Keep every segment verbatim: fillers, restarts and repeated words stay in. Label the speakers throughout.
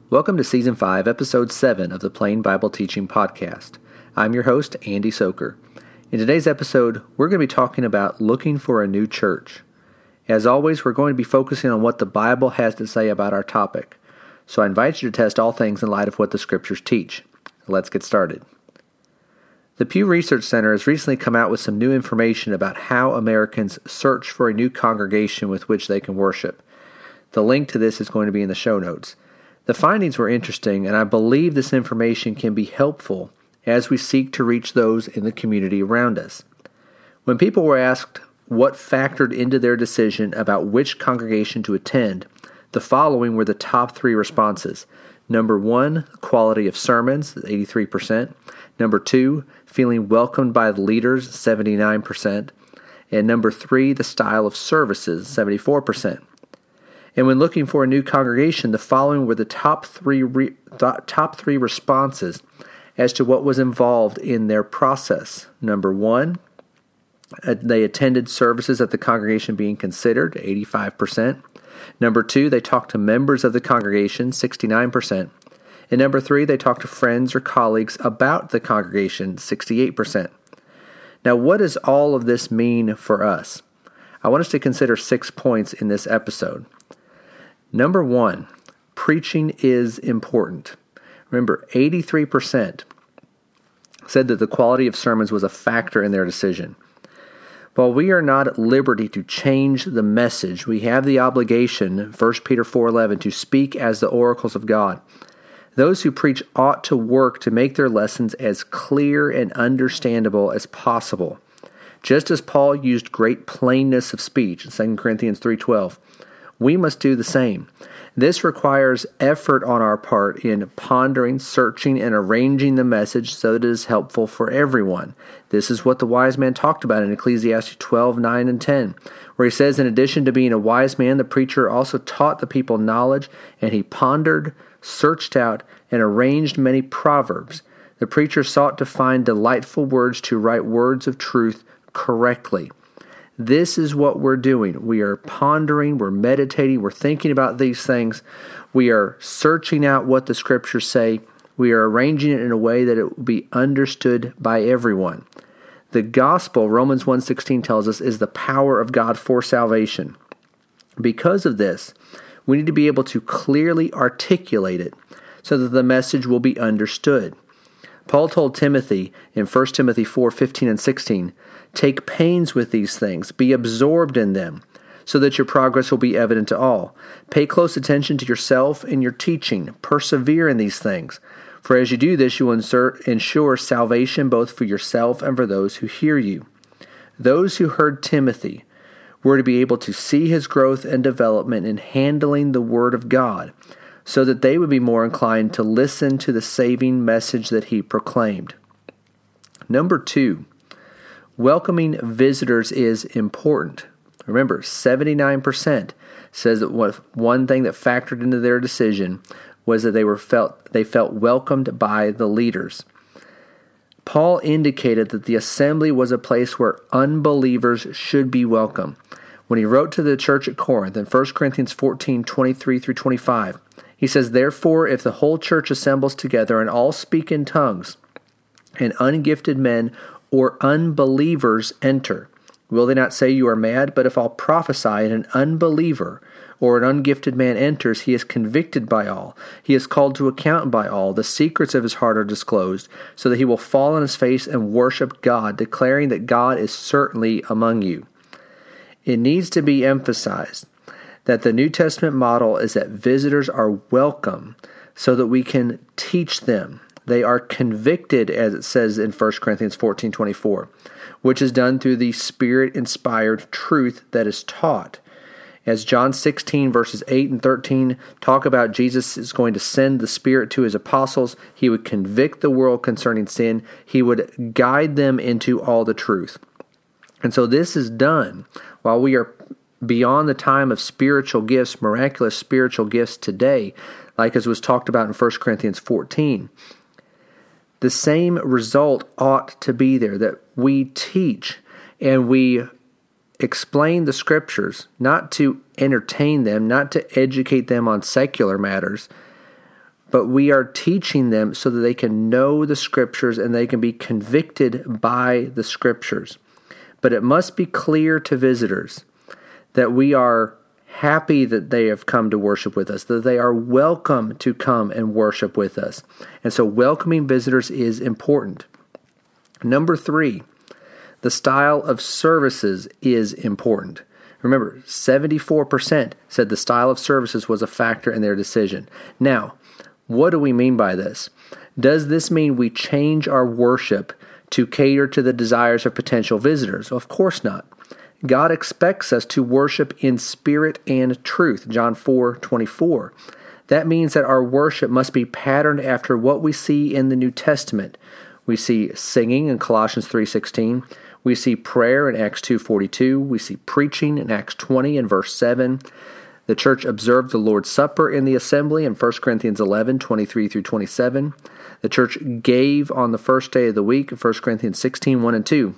Speaker 1: Welcome to Season five, Episode seven of the Plain Bible Teaching Podcast. I'm your host, Andy Soker. In today's episode, we're going to be talking about looking for a new church. As always, we're going to be focusing on what the Bible has to say about our topic. So I invite you to test all things in light of what the Scriptures teach. Let's get started. The Pew Research Center has recently come out with some new information about how Americans search for a new congregation with which they can worship. The link to this is going to be in the show notes. The findings were interesting, and I believe this information can be helpful as we seek to reach those in the community around us. When people were asked what factored into their decision about which congregation to attend, the following were the top three responses. Number one, quality of sermons, eighty-three percent. Number two, feeling welcomed by the leaders, seventy-nine percent. And number three, the style of services, seventy-four percent. And when looking for a new congregation, the following were the top three re- th- top three responses as to what was involved in their process. Number one, uh, they attended services at the congregation being considered, eighty-five percent. Number two, they talked to members of the congregation, sixty-nine percent. And number three, they talked to friends or colleagues about the congregation, sixty-eight percent. Now, what does all of this mean for us? I want us to consider six points in this episode. Number one, preaching is important. Remember, eighty-three percent said that the quality of sermons was a factor in their decision. While we are not at liberty to change the message, we have the obligation, First Peter four eleven, to speak as the oracles of God. Those who preach ought to work to make their lessons as clear and understandable as possible. Just as Paul used great plainness of speech in Second Corinthians three twelve, we must do the same. This requires effort on our part in pondering, searching, and arranging the message so that it is helpful for everyone. This is what the wise man talked about in Ecclesiastes twelve, nine, and ten, where he says, in addition to being a wise man, the preacher also taught the people knowledge, and he pondered, searched out, and arranged many proverbs. The preacher sought to find delightful words to write words of truth correctly. This is what we're doing. We are pondering, we're meditating, we're thinking about these things. We are searching out what the Scriptures say. We are arranging it in a way that it will be understood by everyone. The gospel, Romans one sixteen tells us, is the power of God for salvation. Because of this, we need to be able to clearly articulate it so that the message will be understood. Paul told Timothy in First Timothy four fifteen and sixteen, take pains with these things, be absorbed in them, so that your progress will be evident to all. Pay close attention to yourself and your teaching. Persevere in these things. For as you do this, you will insert, ensure salvation both for yourself and for those who hear you. Those who heard Timothy were to be able to see his growth and development in handling the Word of God, so that they would be more inclined to listen to the saving message that he proclaimed. Number two, welcoming visitors is important. Remember, seventy-nine percent says that one thing that factored into their decision was that they were felt they felt welcomed by the leaders. Paul indicated that the assembly was a place where unbelievers should be welcome. When he wrote to the church at Corinth in First Corinthians fourteen, twenty-three through twenty-five, he says, therefore, if the whole church assembles together and all speak in tongues, and ungifted men or unbelievers enter, will they not say you are mad? But if all prophesy and an unbeliever or an ungifted man enters, he is convicted by all. He is called to account by all. The secrets of his heart are disclosed, so that he will fall on his face and worship God, declaring that God is certainly among you. It needs to be emphasized that the New Testament model is that visitors are welcome so that we can teach them. They are convicted, as it says in First Corinthians fourteen twenty-four, which is done through the Spirit-inspired truth that is taught. As John sixteen, verses eight and thirteen talk about, Jesus is going to send the Spirit to his apostles. He would convict the world concerning sin. He would guide them into all the truth. And so this is done while we are beyond the time of spiritual gifts, miraculous spiritual gifts today, like as was talked about in First Corinthians fourteen. The same result ought to be there, that we teach and we explain the Scriptures, not to entertain them, not to educate them on secular matters, but we are teaching them so that they can know the Scriptures and they can be convicted by the Scriptures. But it must be clear to visitors that we are happy that they have come to worship with us, that they are welcome to come and worship with us. And so welcoming visitors is important. Number three, the style of services is important. Remember, seventy-four percent said the style of services was a factor in their decision. Now, what do we mean by this? Does this mean we change our worship to cater to the desires of potential visitors? Of course not. God expects us to worship in spirit and truth, John four twenty-four. That means that our worship must be patterned after what we see in the New Testament. We see singing in Colossians three sixteen. We see prayer in Acts two forty-two. We see preaching in Acts twenty and verse seven. The church observed the Lord's Supper in the assembly in First Corinthians eleven twenty-three through twenty-seven. The church gave on the first day of the week in First Corinthians sixteen one and two.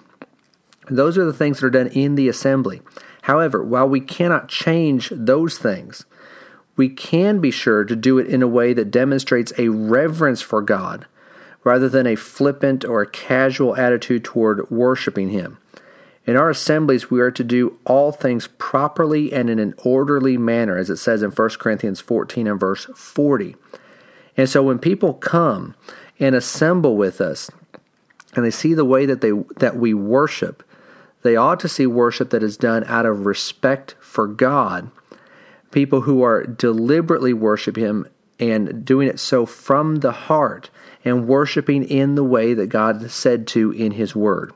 Speaker 1: Those are the things that are done in the assembly. However, while we cannot change those things, we can be sure to do it in a way that demonstrates a reverence for God, rather than a flippant or a casual attitude toward worshiping Him. In our assemblies, we are to do all things properly and in an orderly manner, as it says in First Corinthians fourteen and verse forty. And so when people come and assemble with us, and they see the way that they that we worship, they ought to see worship that is done out of respect for God. People who are deliberately worshiping Him and doing it so from the heart and worshiping in the way that God said to in His Word.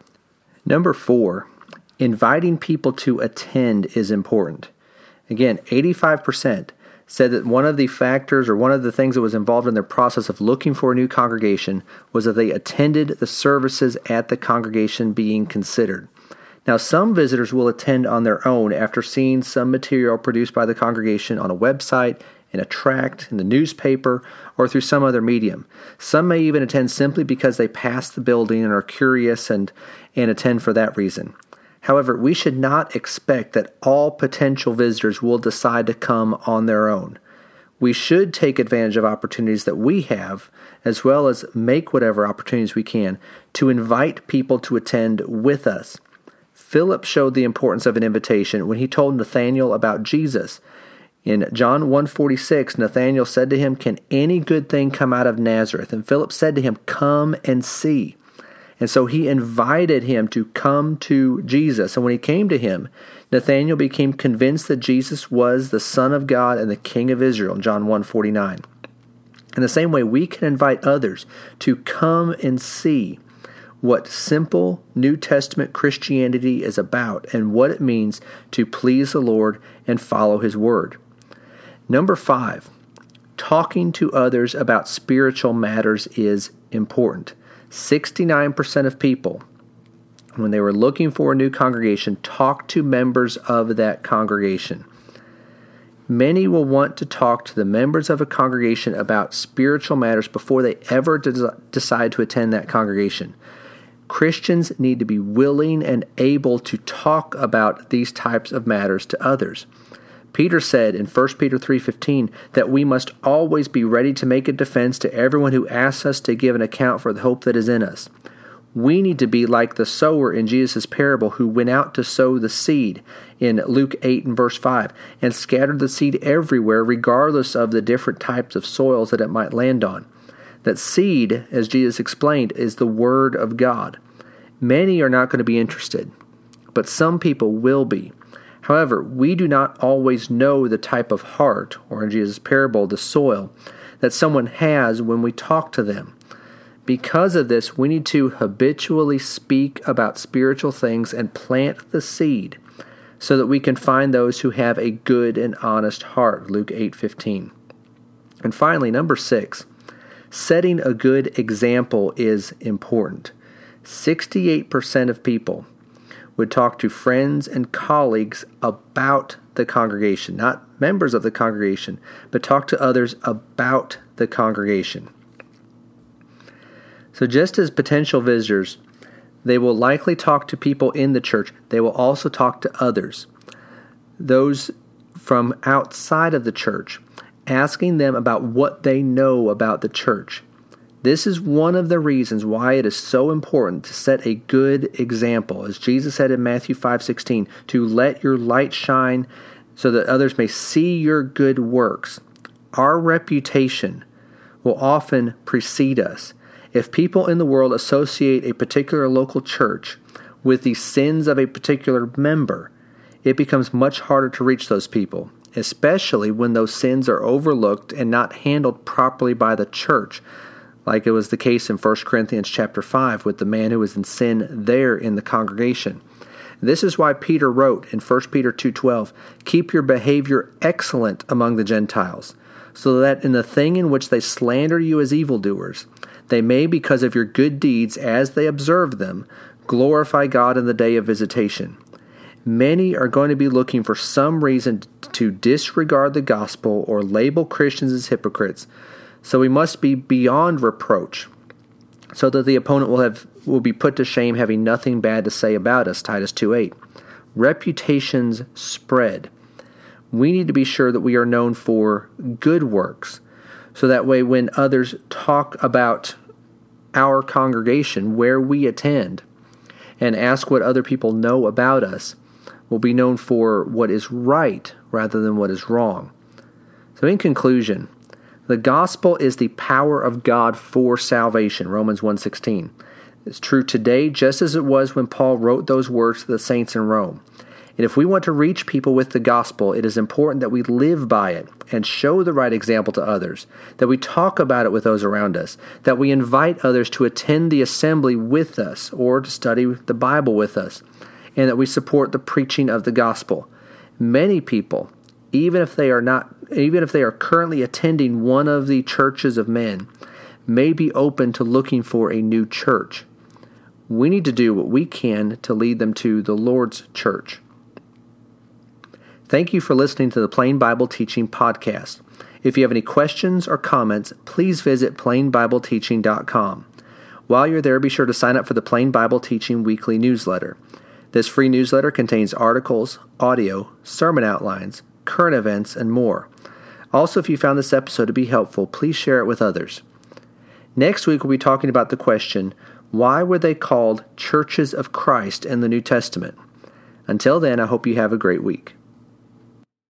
Speaker 1: Number four, inviting people to attend is important. Again, eighty-five percent said that one of the factors or one of the things that was involved in their process of looking for a new congregation was that they attended the services at the congregation being considered. Now, some visitors will attend on their own after seeing some material produced by the congregation on a website, in a tract, in the newspaper, or through some other medium. Some may even attend simply because they pass the building and are curious and, and attend for that reason. However, we should not expect that all potential visitors will decide to come on their own. We should take advantage of opportunities that we have, as well as make whatever opportunities we can to invite people to attend with us. Philip showed the importance of an invitation when he told Nathanael about Jesus. In John one forty-six, Nathanael said to him, "Can any good thing come out of Nazareth?" And Philip said to him, "Come and see." And so he invited him to come to Jesus. And when he came to him, Nathanael became convinced that Jesus was the Son of God and the King of Israel, John one forty-nine. In the same way, we can invite others to come and see what simple New Testament Christianity is about and what it means to please the Lord and follow His Word. Number five, talking to others about spiritual matters is important. sixty-nine percent of people, when they were looking for a new congregation, talked to members of that congregation. Many will want to talk to the members of a congregation about spiritual matters before they ever de- decide to attend that congregation. Christians need to be willing and able to talk about these types of matters to others. Peter said in First Peter three fifteen that we must always be ready to make a defense to everyone who asks us to give an account for the hope that is in us. We need to be like the sower in Jesus' parable who went out to sow the seed in Luke eight and verse five and scattered the seed everywhere regardless of the different types of soils that it might land on. That seed, as Jesus explained, is the Word of God. Many are not going to be interested, but some people will be. However, we do not always know the type of heart, or in Jesus' parable, the soil, that someone has when we talk to them. Because of this, we need to habitually speak about spiritual things and plant the seed so that we can find those who have a good and honest heart, Luke eight fifteen. And finally, number six, setting a good example is important. sixty-eight percent of people would talk to friends and colleagues about the congregation, not members of the congregation, but talk to others about the congregation. So just as potential visitors, they will likely talk to people in the church. They will also talk to others, those from outside of the church. asking them about what they know about the church. This is one of the reasons why it is so important to set a good example. As Jesus said in Matthew five sixteen, to let your light shine so that others may see your good works. Our reputation will often precede us. If people in the world associate a particular local church with the sins of a particular member, it becomes much harder to reach those people, especially when those sins are overlooked and not handled properly by the church, like it was the case in First Corinthians chapter five with the man who was in sin there in the congregation. This is why Peter wrote in First Peter two twelve, "Keep your behavior excellent among the Gentiles, so that in the thing in which they slander you as evildoers, they may, because of your good deeds as they observe them, glorify God in the day of visitation." Many are going to be looking for some reason to disregard the gospel or label Christians as hypocrites, so we must be beyond reproach, so that the opponent will have will be put to shame, having nothing bad to say about us, Titus two eight. Reputations spread. We need to be sure that we are known for good works, so that way when others talk about our congregation, where we attend, and ask what other people know about us, we'll be known for what is right rather than what is wrong. So in conclusion, the gospel is the power of God for salvation, Romans one sixteen. It's true today just as it was when Paul wrote those words to the saints in Rome. And if we want to reach people with the gospel, it is important that we live by it and show the right example to others, that we talk about it with those around us, that we invite others to attend the assembly with us or to study the Bible with us, and that we support the preaching of the gospel. Many people, even if they are not, even if they are currently attending one of the churches of men, may be open to looking for a new church. We need to do what we can to lead them to the Lord's church. Thank you for listening to the Plain Bible Teaching Podcast. If you have any questions or comments, please visit plain bible teaching dot com. While you're there, be sure to sign up for the Plain Bible Teaching Weekly Newsletter. This free newsletter contains articles, audio, sermon outlines, current events, and more. Also, if you found this episode to be helpful, please share it with others. Next week, we'll be talking about the question, why were they called churches of Christ in the New Testament? Until then, I hope you have a great week.